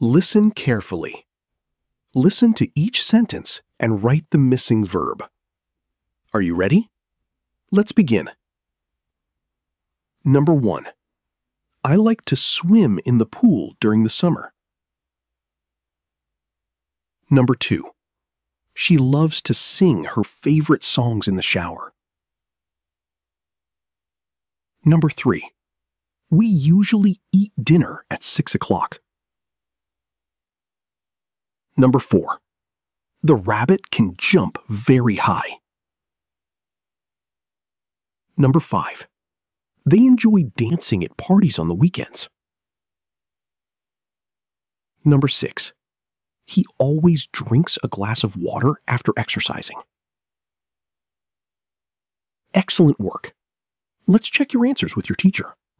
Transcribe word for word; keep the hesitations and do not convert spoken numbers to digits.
Listen carefully. Listen to each sentence and write the missing verb. Are you ready? Let's begin. Number one. I like to swim in the pool during the summer. Number two. She loves to sing her favorite songs in the shower. Number three. We usually eat dinner at six o'clock. Number four. The rabbit can jump very high. Number five. They enjoy dancing at parties on the weekends. Number six. He always drinks a glass of water after exercising. Excellent work. Let's check your answers with your teacher.